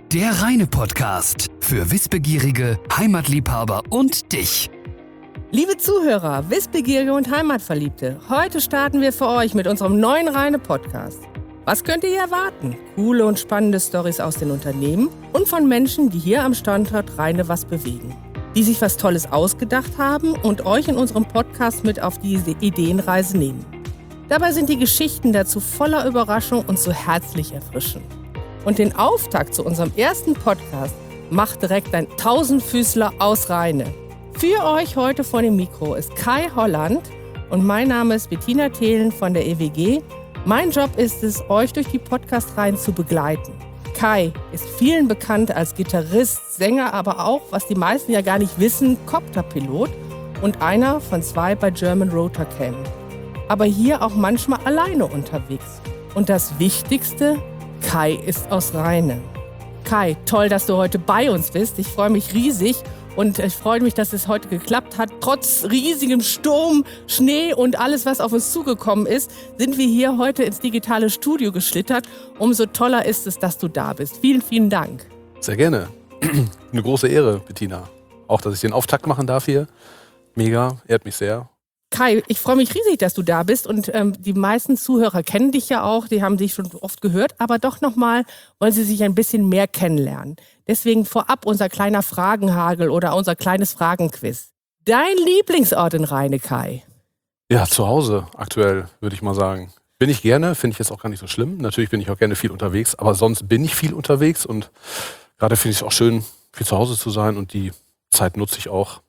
Der Rheine-Podcast für Wissbegierige, Heimatliebhaber und dich. Liebe Zuhörer, Wissbegierige und Heimatverliebte, heute starten wir für euch mit unserem neuen Rheine-Podcast. Was könnt ihr hier erwarten? Coole und spannende Storys aus den Unternehmen und von Menschen, die hier am Standort Rheine was bewegen. Die sich was Tolles ausgedacht haben und euch in unserem Podcast mit auf diese Ideenreise nehmen. Dabei sind die Geschichten dazu voller Überraschung und so herzlich erfrischend. Und den Auftakt zu unserem ersten Podcast macht direkt ein Tausendfüßler aus Rheine. Für euch heute vor dem Mikro ist Kai Holland und mein Name ist Bettina Thelen von der EWG. Mein Job ist es, euch durch die Podcast-Reihen zu begleiten. Kai ist vielen bekannt als Gitarrist, Sänger, aber auch, was die meisten ja gar nicht wissen, Copterpilot und einer von 2 bei German Rotor Cam. Aber hier auch manchmal alleine unterwegs. Und das Wichtigste, Kai ist aus Rheine. Kai, toll, dass du heute bei uns bist. Ich freue mich riesig und ich freue mich, dass es heute geklappt hat. Trotz riesigem Sturm, Schnee und alles, was auf uns zugekommen ist, sind wir hier heute ins digitale Studio geschlittert. Umso toller ist es, dass du da bist. Vielen, vielen Dank. Sehr gerne. Eine große Ehre, Bettina. Auch, dass ich den Auftakt machen darf hier. Mega, ehrt mich sehr. Kai, ich freue mich riesig, dass du da bist und die meisten Zuhörer kennen dich ja auch, die haben dich schon oft gehört, aber doch nochmal wollen sie sich ein bisschen mehr kennenlernen. Deswegen vorab unser kleiner Fragenhagel oder unser kleines Fragenquiz. Dein Lieblingsort in Rheine, Kai? Ja, zu Hause aktuell, würde ich mal sagen. Bin ich gerne, finde ich jetzt auch gar nicht so schlimm. Natürlich bin ich auch gerne viel unterwegs, aber sonst bin ich viel unterwegs und gerade finde ich es auch schön, viel zu Hause zu sein und die Zeit nutze ich auch.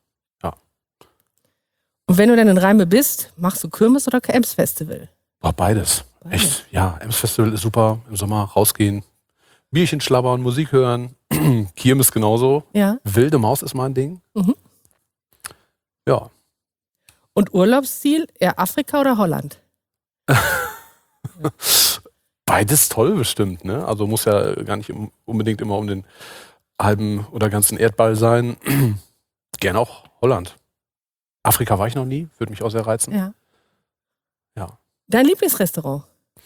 Und wenn du dann in Rheine bist, machst du Kirmes oder Ems-Festival? Beides. Echt, ja. Ems-Festival ist super. Im Sommer rausgehen, Bierchen schlabbern, Musik hören. Kirmes genauso. Ja. Wilde Maus ist mein Ding. Mhm. Ja. Und Urlaubsziel, eher Afrika oder Holland? Beides toll bestimmt, ne? Also muss ja gar nicht unbedingt immer um den halben oder ganzen Erdball sein. Gerne auch Holland. Afrika war ich noch nie, würde mich auch sehr reizen. Ja. Ja. Dein Lieblingsrestaurant?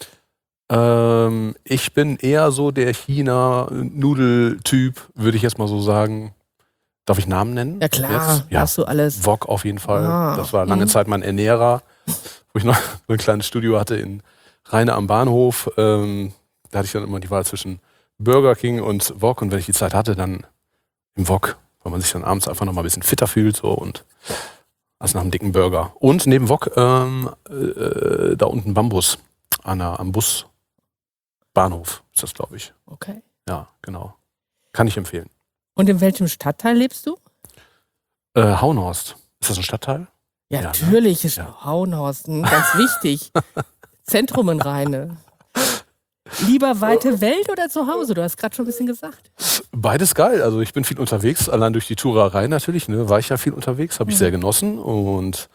Ich bin eher so der China-Nudel-Typ, würde ich jetzt mal so sagen. Darf ich Namen nennen? Ja klar, ja. Hast du alles. Wok auf jeden Fall. Ah. Das war lange Zeit mein Ernährer, wo ich noch so ein kleines Studio hatte in Rheine am Bahnhof. Da hatte ich dann immer die Wahl zwischen Burger King und Wok. Und wenn ich die Zeit hatte, dann im Wok, weil man sich dann abends einfach noch mal ein bisschen fitter fühlt so und also nach einem dicken Burger. Und neben Wok da unten Bambus am Busbahnhof ist das, glaube ich. Okay. Ja, genau. Kann ich empfehlen. Und in welchem Stadtteil lebst du? Hauenhorst. Ist das ein Stadtteil? Ja, Ja, natürlich ne? ist Ja. Hauenhorst ganz wichtig. Zentrum in Rheine. Lieber weite Welt oder zu Hause? Du hast gerade schon ein bisschen gesagt. Beides geil. Also ich bin viel unterwegs, allein durch die Tourerei natürlich. Ne, war ich ja viel unterwegs, habe ich sehr genossen. Und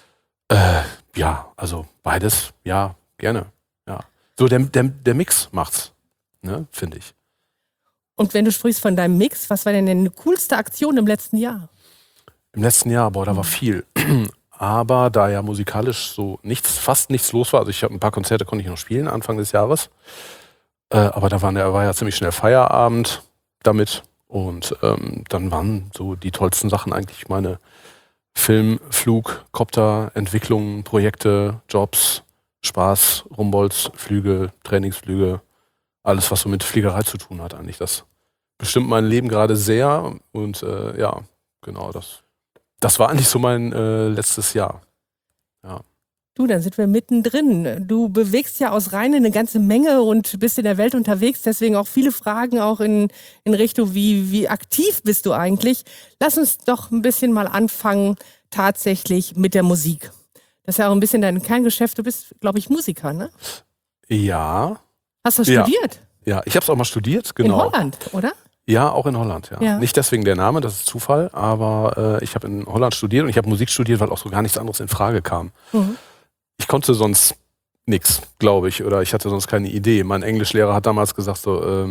ja, also beides, ja, gerne. Ja. So der Mix macht's, ne, finde ich. Und wenn du sprichst von deinem Mix, was war denn deine coolste Aktion im letzten Jahr? Im letzten Jahr, da war viel. Aber da ja musikalisch so fast nichts los war, also ich habe ein paar Konzerte konnte ich noch spielen Anfang des Jahres, aber da war ja ziemlich schnell Feierabend damit und dann waren so die tollsten Sachen eigentlich meine Film-, Flug-, Copter-Entwicklungen, Projekte, Jobs, Spaß, Rumbolz, Flüge, Trainingsflüge, alles was so mit Fliegerei zu tun hat eigentlich. Das bestimmt mein Leben gerade sehr und ja, genau das war eigentlich so mein letztes Jahr. Ja. Du, dann sind wir mittendrin. Du bewegst ja aus Rheine eine ganze Menge und bist in der Welt unterwegs. Deswegen auch viele Fragen auch in Richtung, wie aktiv bist du eigentlich? Lass uns doch ein bisschen mal anfangen tatsächlich mit der Musik. Das ist ja auch ein bisschen dein Kerngeschäft. Du bist, glaube ich, Musiker, ne? Ja. Hast du studiert? Ja, ich habe es auch mal studiert, genau. In Holland, oder? Ja, auch in Holland, ja. Ja. Nicht deswegen der Name, das ist Zufall, aber ich habe in Holland studiert und ich habe Musik studiert, weil auch so gar nichts anderes in Frage kam. Mhm. Ich konnte sonst nichts, glaube ich, oder ich hatte sonst keine Idee. Mein Englischlehrer hat damals gesagt so,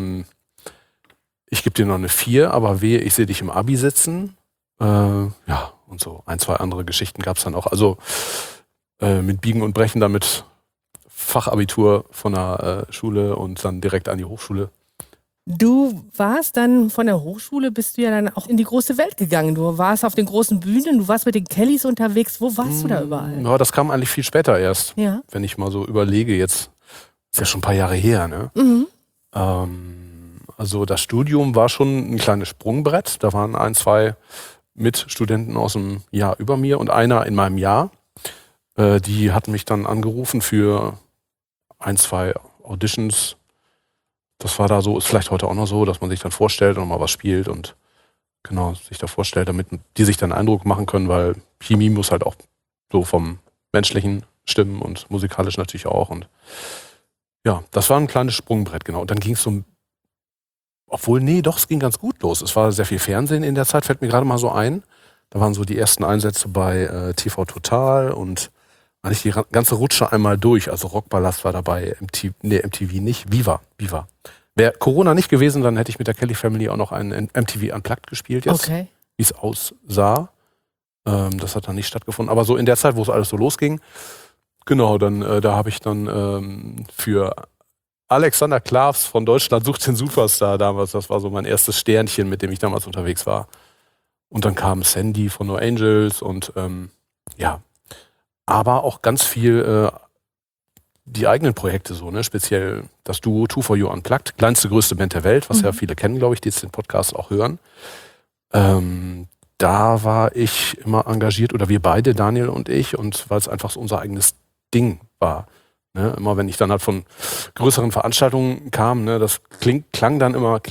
ich gebe dir noch eine 4, aber wehe, ich sehe dich im Abi sitzen. Ja, und so 1, 2 andere Geschichten gab es dann auch. Also mit Biegen und Brechen damit Fachabitur von der Schule und dann direkt an die Hochschule. Du warst dann von der Hochschule, bist du ja dann auch in die große Welt gegangen. Du warst auf den großen Bühnen, du warst mit den Kellys unterwegs. Wo warst du da überall? Ja, das kam eigentlich viel später erst. Ja. Wenn ich mal so überlege, jetzt ist ja schon ein paar Jahre her, ne? Mhm. Also das Studium war schon ein kleines Sprungbrett. Da waren 1, 2 Mitstudenten aus dem Jahr über mir und einer in meinem Jahr. Die hatten mich dann angerufen für 1, 2 Auditions. Das war da so, ist vielleicht heute auch noch so, dass man sich dann vorstellt und mal was spielt und genau sich da vorstellt, damit die sich dann einen Eindruck machen können, weil Chemie muss halt auch so vom menschlichen stimmen und musikalisch natürlich auch. Und ja, das war ein kleines Sprungbrett, genau. Und dann ging es so, es ging ganz gut los. Es war sehr viel Fernsehen in der Zeit, fällt mir gerade mal so ein. Da waren so die ersten Einsätze bei TV Total und eigentlich die ganze Rutsche einmal durch. Also Rockballast war dabei, MTV nicht, Viva. Wäre Corona nicht gewesen, dann hätte ich mit der Kelly Family auch noch einen MTV Unplugged gespielt jetzt, Okay. wie es aussah. Das hat dann nicht stattgefunden. Aber so in der Zeit, wo es alles so losging, genau, dann da habe ich dann für Alexander Klavs von Deutschland sucht den Superstar damals, das war so mein erstes Sternchen, mit dem ich damals unterwegs war. Und dann kam Sandy von No Angels und ja, aber auch ganz viel die eigenen Projekte so, ne? Speziell das Duo 2for You Unplugged, kleinste, größte Band der Welt, was ja viele kennen, glaube ich, die jetzt den Podcast auch hören. Da war ich immer engagiert, oder wir beide, Daniel und ich, und weil es einfach so unser eigenes Ding war. Ne? Immer wenn ich dann halt von größeren Veranstaltungen kam, ne, das klang dann immer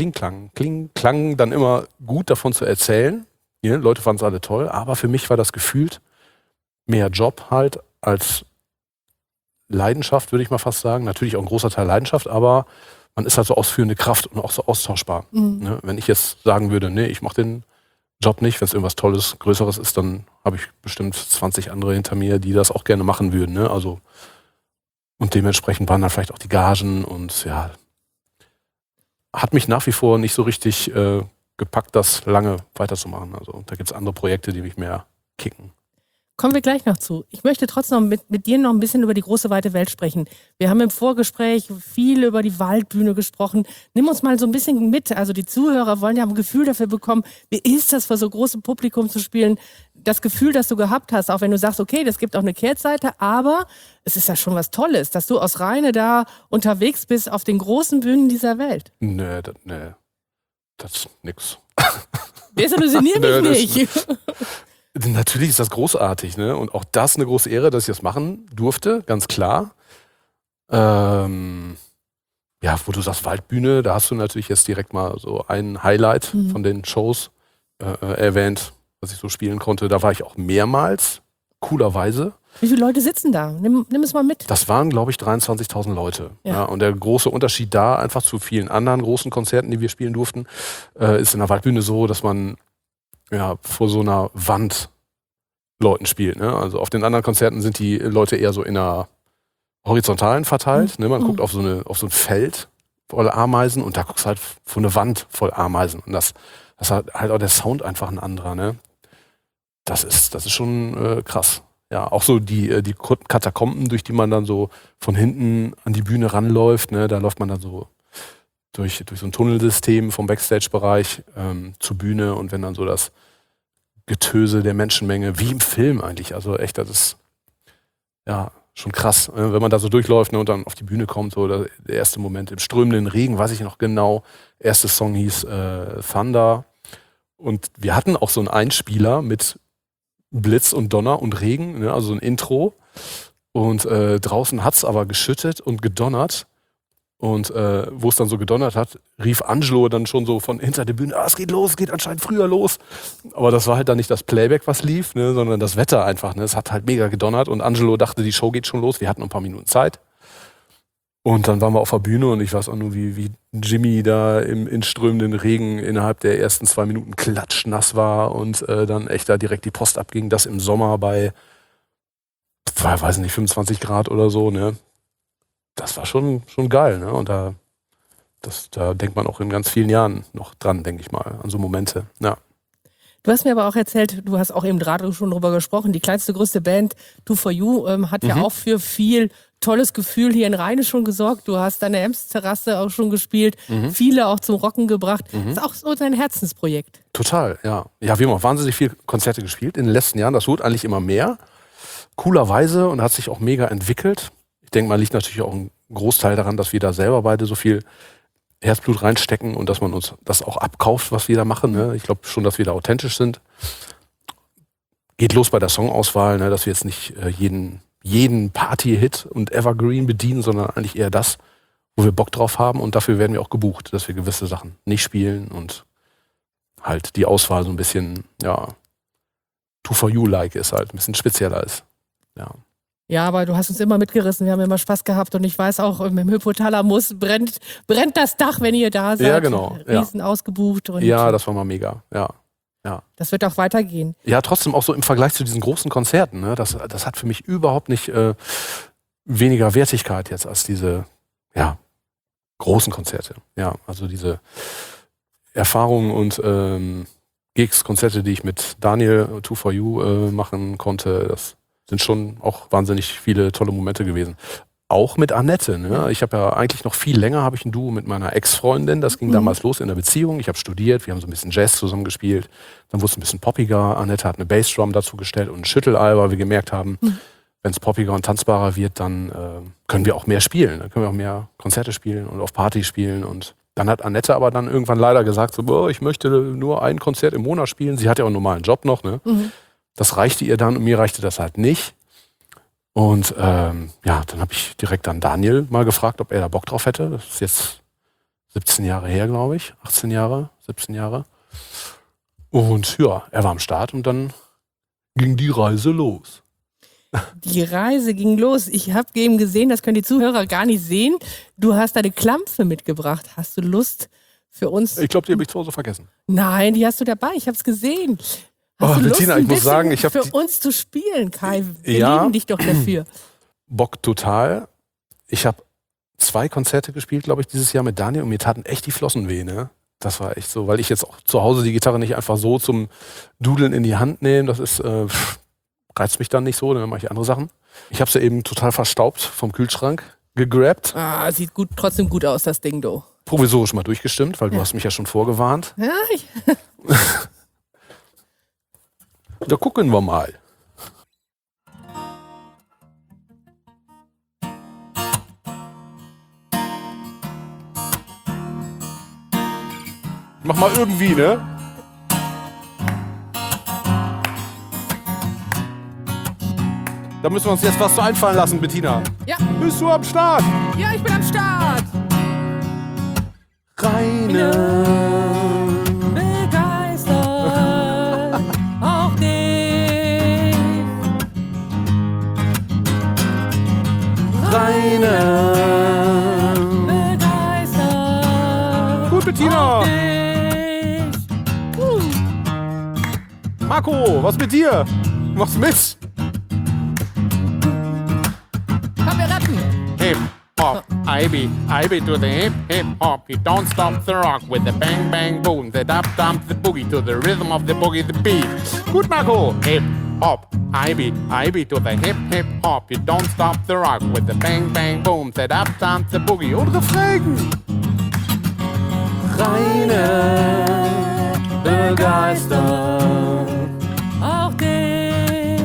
gut davon zu erzählen. Ja, Leute fanden es alle toll, aber für mich war das gefühlt mehr Job halt als Leidenschaft, würde ich mal fast sagen. Natürlich auch ein großer Teil Leidenschaft, aber man ist halt so ausführende Kraft und auch so austauschbar. Ne? Wenn ich jetzt sagen würde, nee, ich mache den Job nicht, wenn es irgendwas Tolles, Größeres ist, dann habe ich bestimmt 20 andere hinter mir, die das auch gerne machen würden. Ne? Also, und dementsprechend waren dann vielleicht auch die Gagen und ja, hat mich nach wie vor nicht so richtig gepackt, das lange weiterzumachen. Also da gibt es andere Projekte, die mich mehr kicken. Kommen wir gleich noch zu. Ich möchte trotzdem mit dir noch ein bisschen über die große, weite Welt sprechen. Wir haben im Vorgespräch viel über die Waldbühne gesprochen. Nimm uns mal so ein bisschen mit. Also die Zuhörer wollen ja ein Gefühl dafür bekommen, wie ist das, vor so großem Publikum zu spielen? Das Gefühl, das du gehabt hast, auch wenn du sagst, okay, das gibt auch eine Kehrseite, aber es ist ja schon was Tolles, dass du aus Rheine da unterwegs bist auf den großen Bühnen dieser Welt. Nee, das ist nix. Desillusionier mich nicht. Natürlich ist das großartig, ne? Und auch das eine große Ehre, dass ich das machen durfte, ganz klar. Ja, wo du sagst Waldbühne, da hast du natürlich jetzt direkt mal so ein Highlight von den Shows erwähnt, was ich so spielen konnte. Da war ich auch mehrmals, coolerweise. Wie viele Leute sitzen da? Nimm es mal mit. Das waren, glaube ich, 23.000 Leute. Ja. Ja, und der große Unterschied da einfach zu vielen anderen großen Konzerten, die wir spielen durften, ist in der Waldbühne so, dass man vor so einer Wand Leuten spielt. Ne? Also auf den anderen Konzerten sind die Leute eher so in einer horizontalen verteilt. Ne? Man guckt auf so ein Feld voll Ameisen und da guckst du halt vor eine Wand voll Ameisen. Und das hat halt auch der Sound einfach ein anderer. Ne? Das ist schon krass. Ja, auch so die Katakomben, durch die man dann so von hinten an die Bühne ranläuft. Ne? Da läuft man dann so durch so ein Tunnelsystem vom Backstage-Bereich zur Bühne und wenn dann so das Getöse der Menschenmenge, wie im Film eigentlich, also echt, das ist ja schon krass, wenn man da so durchläuft, ne, und dann auf die Bühne kommt, so der erste Moment im strömenden Regen, weiß ich noch genau, erster Song hieß Thunder und wir hatten auch so einen Einspieler mit Blitz und Donner und Regen, ne, also ein Intro und draußen hat es aber geschüttet und gedonnert. Und wo es dann so gedonnert hat, rief Angelo dann schon so von hinter der Bühne, es geht los, es geht anscheinend früher los. Aber das war halt dann nicht das Playback, was lief, ne, sondern das Wetter einfach. Ne. Es hat halt mega gedonnert und Angelo dachte, die Show geht schon los. Wir hatten noch ein paar Minuten Zeit. Und dann waren wir auf der Bühne und ich weiß auch nur, wie Jimmy da in strömenden Regen innerhalb der ersten 2 Minuten klatschnass war und dann echt da direkt die Post abging. Das im Sommer bei, weiß nicht, 25 Grad oder so, ne. Das war schon geil, ne? Und da denkt man auch in ganz vielen Jahren noch dran, denke ich mal, an so Momente. Ja. Du hast mir aber auch erzählt, du hast auch eben gerade schon drüber gesprochen, die kleinste, größte Band, 2For hat ja auch für viel tolles Gefühl hier in Rheine schon gesorgt. Du hast deine Ems-Terrasse auch schon gespielt, viele auch zum Rocken gebracht. Das ist auch so dein Herzensprojekt. Total, ja. Ja, wir haben auch wahnsinnig viele Konzerte gespielt in den letzten Jahren. Das wird eigentlich immer mehr. Coolerweise und hat sich auch mega entwickelt. Ich denke mal, liegt natürlich auch ein Großteil daran, dass wir da selber beide so viel Herzblut reinstecken und dass man uns das auch abkauft, was wir da machen. Ne? Ich glaube schon, dass wir da authentisch sind. Geht los bei der Songauswahl, ne? Dass wir jetzt nicht jeden Party-Hit und Evergreen bedienen, sondern eigentlich eher das, wo wir Bock drauf haben. Und dafür werden wir auch gebucht, dass wir gewisse Sachen nicht spielen und halt die Auswahl so ein bisschen, ja, 2For-like ist halt, ein bisschen spezieller ist. Ja. Ja, aber du hast uns immer mitgerissen, wir haben immer Spaß gehabt und ich weiß auch, im Hypothalamus brennt das Dach, wenn ihr da seid. Ja, genau. Riesen ausgebucht. Und Ja, das war mal mega, ja. Das wird auch weitergehen. Ja, trotzdem auch so im Vergleich zu diesen großen Konzerten, ne, das hat für mich überhaupt nicht weniger Wertigkeit jetzt als diese, ja, großen Konzerte. Ja, also diese Erfahrungen und Gigs, Konzerte, die ich mit Daniel 2For machen konnte, das sind schon auch wahnsinnig viele tolle Momente gewesen. Auch mit Annette. Ne? Ich habe ja eigentlich noch viel länger habe ich ein Duo mit meiner Ex-Freundin. Das ging damals los in der Beziehung. Ich habe studiert, wir haben so ein bisschen Jazz zusammen gespielt. Dann wurde es ein bisschen poppiger. Annette hat eine Bassdrum dazu gestellt und ein Schüttelei, weil wir gemerkt haben, wenn es poppiger und tanzbarer wird, dann können wir auch mehr spielen. Dann können wir auch mehr Konzerte spielen und auf Partys spielen. Und dann hat Annette aber dann irgendwann leider gesagt, so, ich möchte nur ein Konzert im Monat spielen. Sie hat ja auch einen normalen Job noch. Ne? Das reichte ihr dann und mir reichte das halt nicht. Und dann habe ich direkt dann Daniel mal gefragt, ob er da Bock drauf hätte. Das ist jetzt 17 Jahre her, glaube ich. 18 Jahre, 17 Jahre. Und ja, er war am Start und dann ging die Reise los. Die Reise ging los. Ich habe eben gesehen, das können die Zuhörer gar nicht sehen. Du hast deine Klampfe mitgebracht. Hast du Lust für uns? Ich glaube, die habe ich zu Hause vergessen. Nein, die hast du dabei. Ich habe es gesehen. Hast du Lust, Bettina, ich muss sagen, ich habe für uns zu spielen, Kai. Wir lieben dich doch dafür. Bock total. Ich habe 2 Konzerte gespielt, glaube ich, dieses Jahr mit Daniel und mir taten echt die Flossen weh, ne? Das war echt so, weil ich jetzt auch zu Hause die Gitarre nicht einfach so zum Dudeln in die Hand nehme. Das ist reizt mich dann nicht so, dann mache ich andere Sachen. Ich habe sie eben total verstaubt vom Kühlschrank gegrabt. Sieht trotzdem gut aus, das Ding, du. Provisorisch mal durchgestimmt, weil du hast mich ja schon vorgewarnt. Ja, Da gucken wir mal. Mach mal irgendwie, ne? Da müssen wir uns jetzt was zu einfallen lassen, Bettina. Ja. Bist du am Start? Ja, ich bin am Start. Reine. Begeistert auch dich. Reine. Begeistert Gut, Bettina. auch dich. Marco, was mit dir? Mach's mit. Komm, wir rappen. Hip hop, I be to the hip hop. You don't stop the rock with the bang bang boom, the dap dump the boogie to the rhythm of the boogie the beat. Gut, Marco. Hip hop, I be to the hip hop. You don't stop the rock with the bang bang boom, the dap dump the boogie. Und Refrain. Reine begeistert auch dich.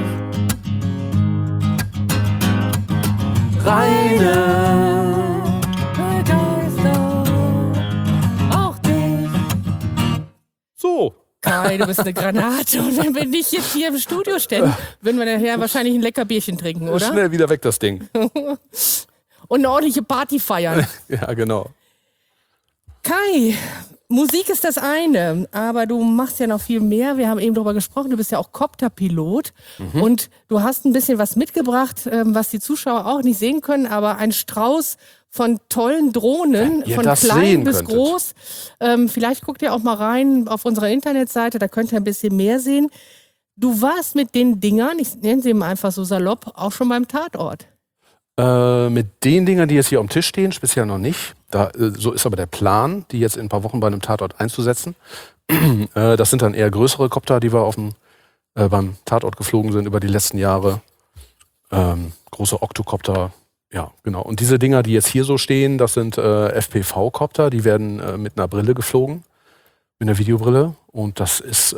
Reine Begeistert auch dich. So. Kai, du bist eine Granate. Und wenn wir nicht jetzt hier im Studio stehen, würden wir nachher wahrscheinlich ein lecker Bierchen trinken, oder? Schnell wieder weg, das Ding. Und eine ordentliche Party feiern. Ja, genau. Kai, Musik ist das eine, aber du machst ja noch viel mehr. Wir haben eben darüber gesprochen, du bist ja auch Copterpilot und du hast ein bisschen was mitgebracht, was die Zuschauer auch nicht sehen können, aber ein Strauß von tollen Drohnen, ihr von das klein sehen bis könntet. groß. Vielleicht guckt ihr auch mal rein auf unserer Internetseite, da könnt ihr ein bisschen mehr sehen. Du warst mit den Dingern, ich nenne sie mal einfach so salopp, auch schon beim Tatort. Mit den Dingern, die jetzt hier am Tisch stehen, speziell noch nicht. So ist aber der Plan, die jetzt in ein paar Wochen bei einem Tatort einzusetzen. Das sind dann eher größere Kopter, die wir beim Tatort geflogen sind über die letzten Jahre. Große Oktokopter, ja, genau. Und diese Dinger, die jetzt hier so stehen, das sind FPV-Kopter, die werden mit einer Brille geflogen, mit einer Videobrille. Und das ist,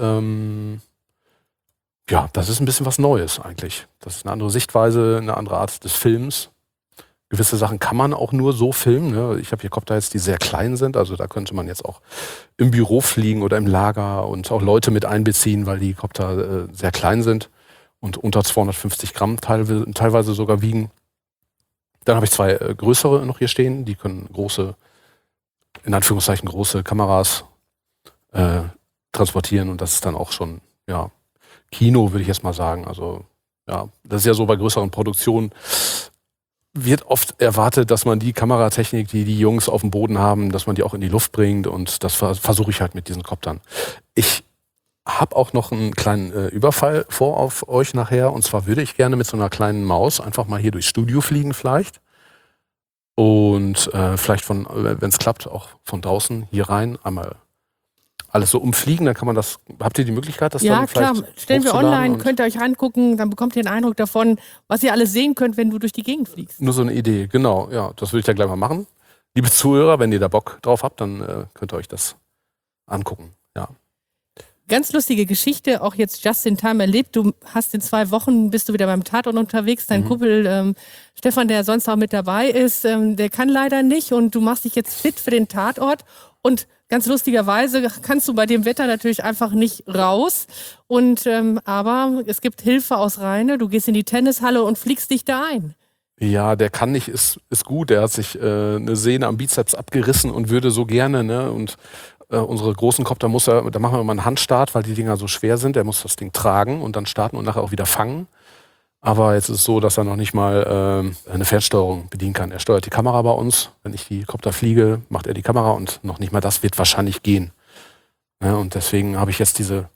das ist ein bisschen was Neues eigentlich. Das ist eine andere Sichtweise, eine andere Art des Films. Gewisse Sachen kann man auch nur so filmen. Ne? Ich habe hier Kopter jetzt, die sehr klein sind. Also da könnte man jetzt auch im Büro fliegen oder im Lager und auch Leute mit einbeziehen, weil die Kopter sehr klein sind und unter 250 Gramm teilweise sogar wiegen. Dann habe ich 2 größere noch hier stehen. Die können in Anführungszeichen große Kameras transportieren. Und das ist dann auch schon, ja, Kino, würde ich jetzt mal sagen. Also ja, das ist ja so bei größeren Produktionen. Wird oft erwartet, dass man die Kameratechnik, die die Jungs auf dem Boden haben, dass man die auch in die Luft bringt, und das versuche ich halt mit diesen Koptern. Ich habe auch noch einen kleinen Überfall vor auf euch nachher, und zwar würde ich gerne mit so einer kleinen Maus einfach mal hier durchs Studio fliegen vielleicht und vielleicht wenn es klappt, auch von draußen hier rein einmal alles so umfliegen, dann kann man das, habt ihr die Möglichkeit, das dann vielleicht klar, stellen wir online, könnt ihr euch angucken, dann bekommt ihr einen Eindruck davon, was ihr alles sehen könnt, wenn du durch die Gegend fliegst. Nur so eine Idee, genau, ja, das würde ich dann gleich mal machen. Liebe Zuhörer, wenn ihr da Bock drauf habt, dann könnt ihr euch das angucken, ja. Ganz lustige Geschichte, auch jetzt just in time erlebt. Du hast in 2 Wochen, bist du wieder beim Tatort unterwegs. Dein Kumpel Stefan, der sonst auch mit dabei ist, der kann leider nicht, und du machst dich jetzt fit für den Tatort. Und ganz lustigerweise kannst du bei dem Wetter natürlich einfach nicht raus. Und aber es gibt Hilfe aus Rheine. Du gehst in die Tennishalle und fliegst dich da ein. Ja, der kann nicht, ist gut. Der hat sich eine Sehne am Bizeps abgerissen und würde so gerne, ne? Und unsere großen Kopter da machen wir immer einen Handstart, weil die Dinger so schwer sind. Der muss das Ding tragen und dann starten und nachher auch wieder fangen. Aber jetzt ist es so, dass er noch nicht mal eine Fernsteuerung bedienen kann. Er steuert die Kamera bei uns. Wenn ich die Kopter fliege, macht er die Kamera, und noch nicht mal das wird wahrscheinlich gehen. Ja, und deswegen habe ich jetzt diese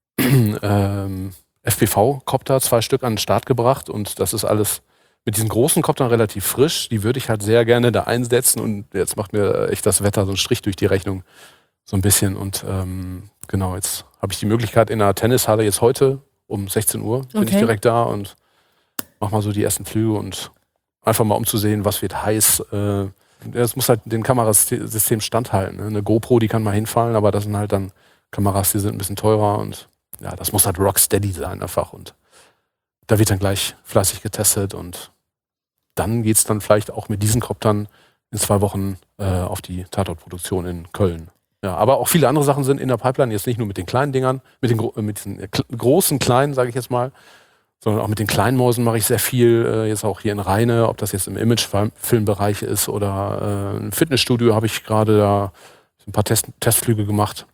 FPV-Kopter, 2 Stück an den Start gebracht, und das ist alles mit diesen großen Koptern relativ frisch. Die würde ich halt sehr gerne da einsetzen, und jetzt macht mir echt das Wetter so einen Strich durch die Rechnung. So ein bisschen, und genau, jetzt habe ich die Möglichkeit in der Tennishalle jetzt heute um 16 Uhr bin ich direkt da und mach mal so die ersten Flüge und einfach mal umzusehen, was wird heiß. Es muss halt dem Kamerasystem standhalten. Ne? Eine GoPro, die kann mal hinfallen, aber das sind halt dann Kameras, die sind ein bisschen teurer, und ja, das muss halt rocksteady sein einfach, und da wird dann gleich fleißig getestet, und dann geht's dann vielleicht auch mit diesen Koptern in 2 Wochen auf die Tatortproduktion in Köln. Ja, aber auch viele andere Sachen sind in der Pipeline, jetzt nicht nur mit den kleinen Dingern, mit diesen großen, kleinen, sage ich jetzt mal, sondern auch mit den kleinen Mäusen mache ich sehr viel, jetzt auch hier in Rheine, ob das jetzt im Imagefilmbereich ist oder ein Fitnessstudio, habe ich gerade da ein paar Testflüge gemacht.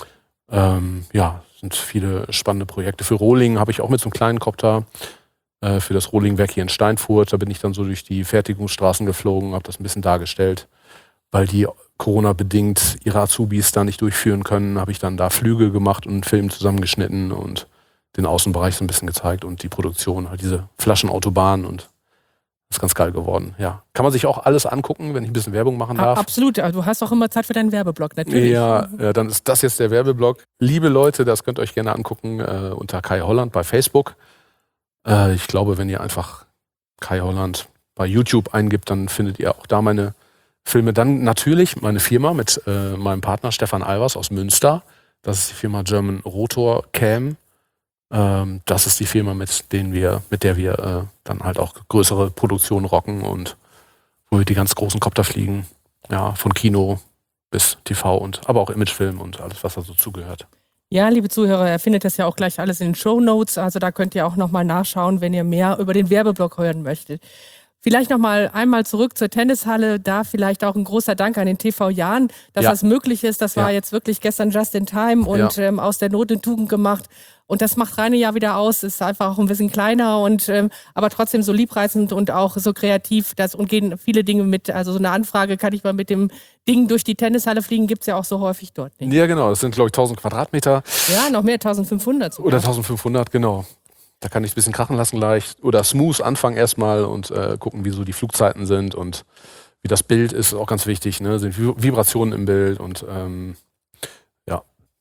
Ja, sind viele spannende Projekte. Für Rohling habe ich auch mit so einem kleinen Kopter für das Rohlingwerk hier in Steinfurt, da bin ich dann so durch die Fertigungsstraßen geflogen, habe das ein bisschen dargestellt, weil die Corona-bedingt ihre Azubis da nicht durchführen können, habe ich dann da Flüge gemacht und einen Film zusammengeschnitten und den Außenbereich so ein bisschen gezeigt und die Produktion, halt diese Flaschenautobahn, und das ist ganz geil geworden. Ja, kann man sich auch alles angucken, wenn ich ein bisschen Werbung machen darf. Absolut, du hast auch immer Zeit für deinen Werbeblock, natürlich. Ja, dann ist das jetzt der Werbeblock. Liebe Leute, das könnt ihr euch gerne angucken unter Kai Holland bei Facebook. Ich glaube, wenn ihr einfach Kai Holland bei YouTube eingibt, dann findet ihr auch da meine Filme. Dann natürlich meine Firma mit meinem Partner Stefan Albers aus Münster. Das ist die Firma German Rotor Cam. Das ist die Firma, mit der wir dann halt auch größere Produktionen rocken und wo wir die ganz großen Kopter fliegen. Ja, von Kino bis TV und aber auch Imagefilm und alles, was da so zugehört. Ja, liebe Zuhörer, ihr findet das ja auch gleich alles in den Shownotes. Also da könnt ihr auch nochmal nachschauen, wenn ihr mehr über den Werbeblock hören möchtet. Vielleicht nochmal einmal zurück zur Tennishalle. Da vielleicht auch ein großer Dank an den TV Jahn, dass das möglich ist. Das war jetzt wirklich gestern just in time und aus der Not in Tugend gemacht. Und das macht Rheine ja wieder aus. Ist einfach auch ein bisschen kleiner und aber trotzdem so liebreizend und auch so kreativ. Und gehen viele Dinge mit. Also so eine Anfrage, kann ich mal mit dem Ding durch die Tennishalle fliegen, gibt es ja auch so häufig dort nicht. Ja, genau. Das sind, glaube ich, 1000 Quadratmeter. Ja, noch mehr, 1500 sogar. Oder 1500, genau. Da kann ich es ein bisschen krachen lassen leicht. Oder smooth anfangen erstmal und gucken, wie so die Flugzeiten sind und wie das Bild ist auch ganz wichtig. Ne? Sind Vibrationen im Bild und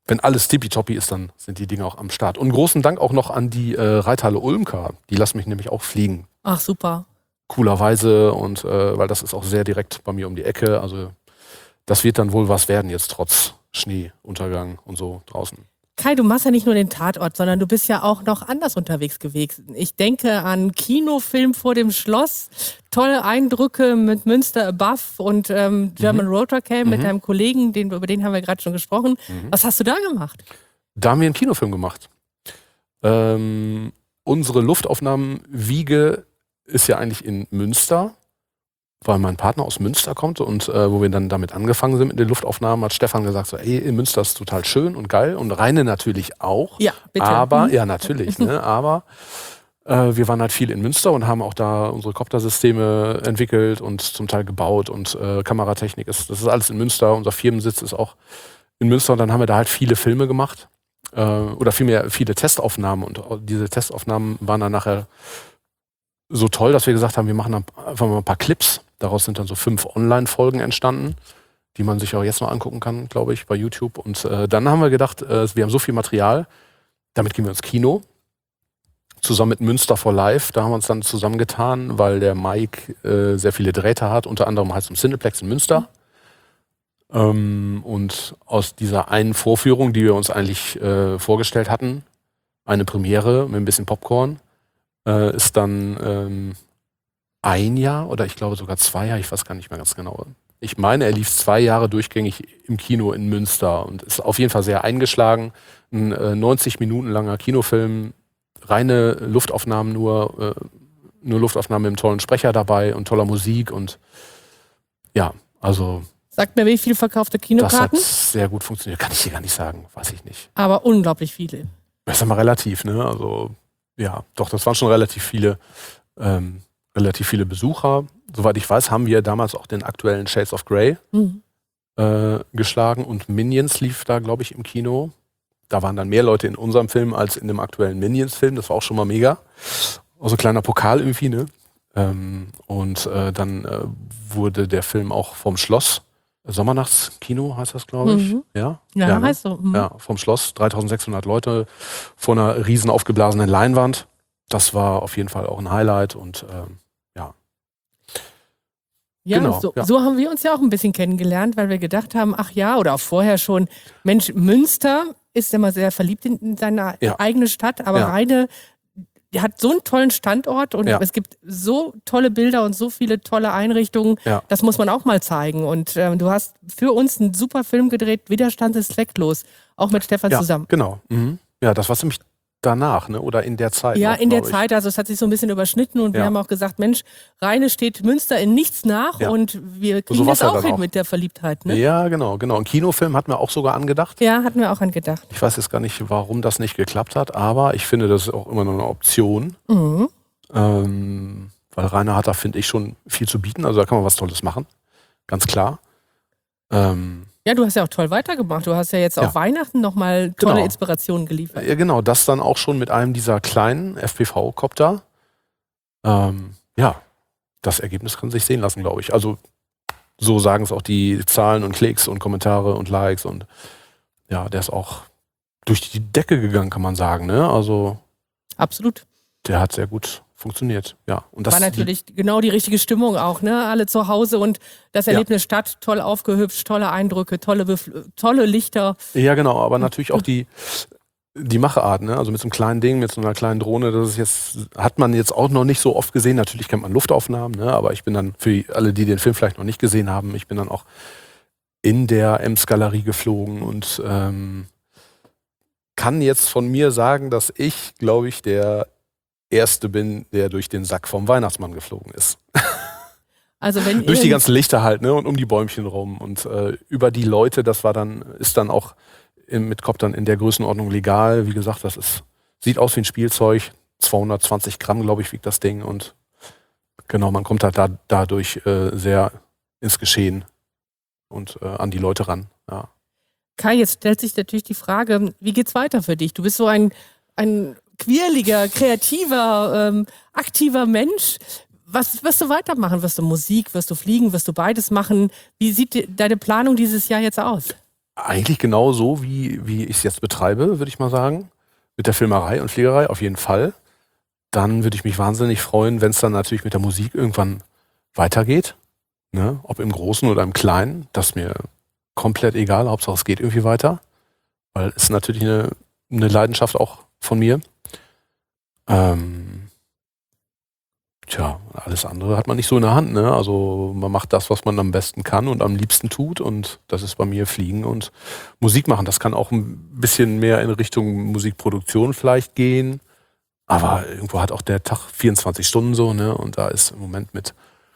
wenn alles tippitoppi ist, dann sind die Dinge auch am Start. Und großen Dank auch noch an die Reithalle Ulmka. Die lassen mich nämlich auch fliegen. Ach, super. Coolerweise und weil das ist auch sehr direkt bei mir um die Ecke. Also das wird dann wohl was werden jetzt trotz Schneeuntergang und so draußen. Kai, du machst ja nicht nur den Tatort, sondern du bist ja auch noch anders unterwegs gewesen. Ich denke an Kinofilm vor dem Schloss, tolle Eindrücke mit Münster Above und German Rotorcam mit deinem Kollegen, über den haben wir gerade schon gesprochen. Was hast du da gemacht? Da haben wir einen Kinofilm gemacht. Unsere Luftaufnahmen-Wiege ist ja eigentlich in Münster, weil mein Partner aus Münster kommt und wo wir dann damit angefangen sind mit den Luftaufnahmen, hat Stefan gesagt, so, ey, in Münster ist total schön und geil und Rheine natürlich auch. Ja, bitte. Aber, ja natürlich, ne, aber wir waren halt viel in Münster und haben auch da unsere Koptersysteme entwickelt und zum Teil gebaut und Kameratechnik, das ist alles in Münster, unser Firmensitz ist auch in Münster und dann haben wir da halt viele Filme gemacht oder vielmehr viele Testaufnahmen und diese Testaufnahmen waren dann nachher so toll, dass wir gesagt haben, wir machen einfach mal ein paar Clips. Daraus sind dann so 5 Online-Folgen entstanden, die man sich auch jetzt noch angucken kann, glaube ich, bei YouTube. Und dann haben wir gedacht, wir haben so viel Material, damit gehen wir ins Kino. Zusammen mit Münster for Life, da haben wir uns dann zusammengetan, weil der Mike sehr viele Drähte hat, unter anderem halt zum Cineplex in Münster. Und aus dieser einen Vorführung, die wir uns eigentlich vorgestellt hatten, eine Premiere mit ein bisschen Popcorn, ist dann 1 Jahr oder ich glaube sogar 2 Jahre, ich weiß gar nicht mehr ganz genau. Ich meine, er lief 2 Jahre durchgängig im Kino in Münster und ist auf jeden Fall sehr eingeschlagen. Ein 90 Minuten langer Kinofilm, reine Luftaufnahmen nur Luftaufnahmen mit einem tollen Sprecher dabei und toller Musik und ja, also... Sagt mir, wie viel verkaufte Kinokarten? Das hat sehr gut funktioniert, kann ich dir gar nicht sagen, weiß ich nicht. Aber unglaublich viele. Das ist aber relativ, ne, also... Ja, doch, das waren schon relativ viele Besucher. Soweit ich weiß, haben wir damals auch den aktuellen Shades of Grey geschlagen und Minions lief da, glaube ich, im Kino. Da waren dann mehr Leute in unserem Film als in dem aktuellen Minions-Film. Das war auch schon mal mega. Also kleiner Pokal irgendwie, ne? Und dann wurde der Film auch vom Schloss, Sommernachtskino heißt das, glaube ich. Ja, ne? Heißt so. Ja, vom Schloss, 3600 Leute vor einer riesen aufgeblasenen Leinwand. Das war auf jeden Fall auch ein Highlight und ja. Ja, genau, so haben wir uns ja auch ein bisschen kennengelernt, weil wir gedacht haben, ach ja, oder auch vorher schon, Mensch, Münster ist immer sehr verliebt in seine eigene Stadt, aber Rheine hat so einen tollen Standort und es gibt so tolle Bilder und so viele tolle Einrichtungen, das muss man auch mal zeigen. Und du hast für uns einen super Film gedreht, Widerstand ist zwecklos, auch mit Stefan zusammen. Genau. Ja, das war ziemlich danach, ne? Oder in der Zeit. Ja, noch, in der Zeit, also es hat sich so ein bisschen überschnitten und wir haben auch gesagt, Mensch, Rheine steht Münster in nichts nach und wir kriegen das auch hin mit der Verliebtheit. Ne? Ja, genau. Einen Kinofilm hatten wir auch sogar angedacht. Ja, hatten wir auch angedacht. Ich weiß jetzt gar nicht, warum das nicht geklappt hat, aber ich finde, das ist auch immer noch eine Option. Weil Rainer hat da, finde ich, schon viel zu bieten. Also da kann man was Tolles machen. Ganz klar. Ja, du hast ja auch toll weitergemacht. Du hast ja jetzt auf Weihnachten nochmal tolle Inspirationen geliefert. Ja, genau. Das dann auch schon mit einem dieser kleinen FPV-Copter. Ja, das Ergebnis kann sich sehen lassen, glaube ich. Also so sagen es auch die Zahlen und Klicks und Kommentare und Likes. Und ja, der ist auch durch die Decke gegangen, kann man sagen. Ne? Also absolut. Der hat sehr gut funktioniert, ja. Und das war natürlich genau die richtige Stimmung auch, ne? Alle zu Hause und das Erlebnis Stadt, toll aufgehübscht, tolle Eindrücke, tolle Lichter. Ja, genau, aber natürlich auch die Machart, ne? Also mit so einem kleinen Ding, mit so einer kleinen Drohne, das ist jetzt, hat man jetzt auch noch nicht so oft gesehen. Natürlich kennt man Luftaufnahmen, ne? Aber ich bin dann, für alle, die den Film vielleicht noch nicht gesehen haben, ich bin dann auch in der Ems-Galerie geflogen und kann jetzt von mir sagen, dass ich, glaube ich, der Erste bin, der durch den Sack vom Weihnachtsmann geflogen ist. Also wenn durch die ganzen Lichter halt, ne, und um die Bäumchen rum und über die Leute, das war dann, ist dann auch mit Koptern in der Größenordnung legal. Wie gesagt, sieht aus wie ein Spielzeug, 220 Gramm, glaube ich, wiegt das Ding und genau, man kommt halt dadurch sehr ins Geschehen und an die Leute ran. Ja. Kai, jetzt stellt sich natürlich die Frage, wie geht's weiter für dich? Du bist so ein quirliger, kreativer, aktiver Mensch. Was wirst du weitermachen? Wirst du Musik, wirst du fliegen, wirst du beides machen? Wie sieht deine Planung dieses Jahr jetzt aus? Eigentlich genau so, wie ich es jetzt betreibe, würde ich mal sagen. Mit der Filmerei und Fliegerei auf jeden Fall. Dann würde ich mich wahnsinnig freuen, wenn es dann natürlich mit der Musik irgendwann weitergeht. Ne? Ob im Großen oder im Kleinen, das ist mir komplett egal. Hauptsache es geht irgendwie weiter. Weil es ist natürlich eine Leidenschaft auch von mir. Alles andere hat man nicht so in der Hand. Ne? Also man macht das, was man am besten kann und am liebsten tut. Und das ist bei mir Fliegen und Musik machen. Das kann auch ein bisschen mehr in Richtung Musikproduktion vielleicht gehen. Aber irgendwo hat auch der Tag 24 Stunden so. Ne? Und da ist im Moment mit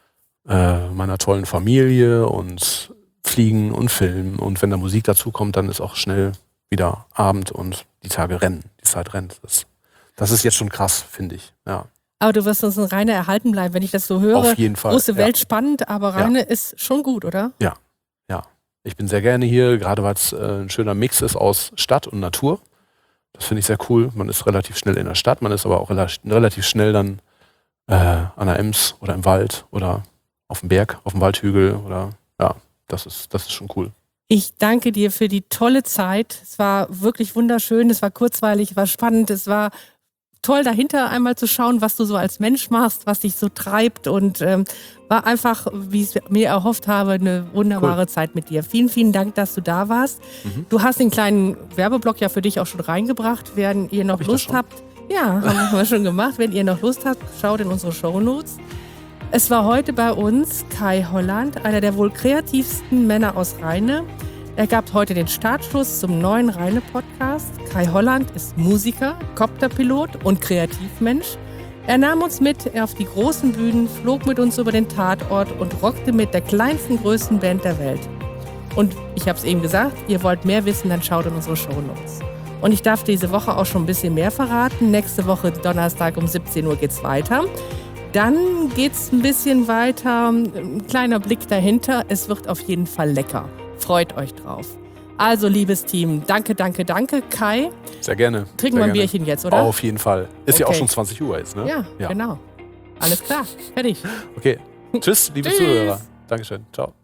meiner tollen Familie und Fliegen und Filmen. Und wenn da Musik dazu kommt, dann ist auch schnell wieder Abend und die Tage rennen. Die Zeit rennt. Das ist jetzt schon krass, finde ich. Ja. Aber du wirst uns ein Rainer erhalten bleiben, wenn ich das so höre. Auf jeden Fall. Große Welt, spannend, aber Rainer ist schon gut, oder? Ja. Ich bin sehr gerne hier, gerade weil es ein schöner Mix ist aus Stadt und Natur. Das finde ich sehr cool. Man ist relativ schnell in der Stadt, man ist aber auch relativ schnell dann an der Ems oder im Wald oder auf dem Berg, auf dem Waldhügel oder das ist schon cool. Ich danke dir für die tolle Zeit. Es war wirklich wunderschön, es war kurzweilig, es war spannend, es war toll dahinter einmal zu schauen, was du so als Mensch machst, was dich so treibt und war einfach, wie ich es mir erhofft habe, eine wunderbare Zeit mit dir. Vielen, vielen Dank, dass du da warst. Du hast den kleinen Werbeblock ja für dich auch schon reingebracht. Wenn ihr noch Lust habt, ja, haben wir schon gemacht. Wenn ihr noch Lust habt, schaut in unsere Shownotes. Es war heute bei uns Kai Holland, einer der wohl kreativsten Männer aus Rheine. Er gab heute den Startschuss zum neuen Rheine-Podcast. Kai Holland ist Musiker, Copterpilot und Kreativmensch. Er nahm uns mit auf die großen Bühnen, flog mit uns über den Tatort und rockte mit der kleinsten, größten Band der Welt. Und ich habe es eben gesagt, ihr wollt mehr wissen, dann schaut in unsere Shownotes. Und ich darf diese Woche auch schon ein bisschen mehr verraten. Nächste Woche Donnerstag um 17 Uhr geht's weiter. Dann geht's ein bisschen weiter, ein kleiner Blick dahinter. Es wird auf jeden Fall lecker. Freut euch drauf. Also, liebes Team, danke. Kai, Sehr gerne. trinken wir ein Bierchen jetzt, oder? Auf jeden Fall. Ist ja auch Okay. schon 20 Uhr jetzt, ne? Ja, genau. Alles klar, fertig. Okay. Tschüss, liebe Tschüss. Zuhörer. Dankeschön. Ciao.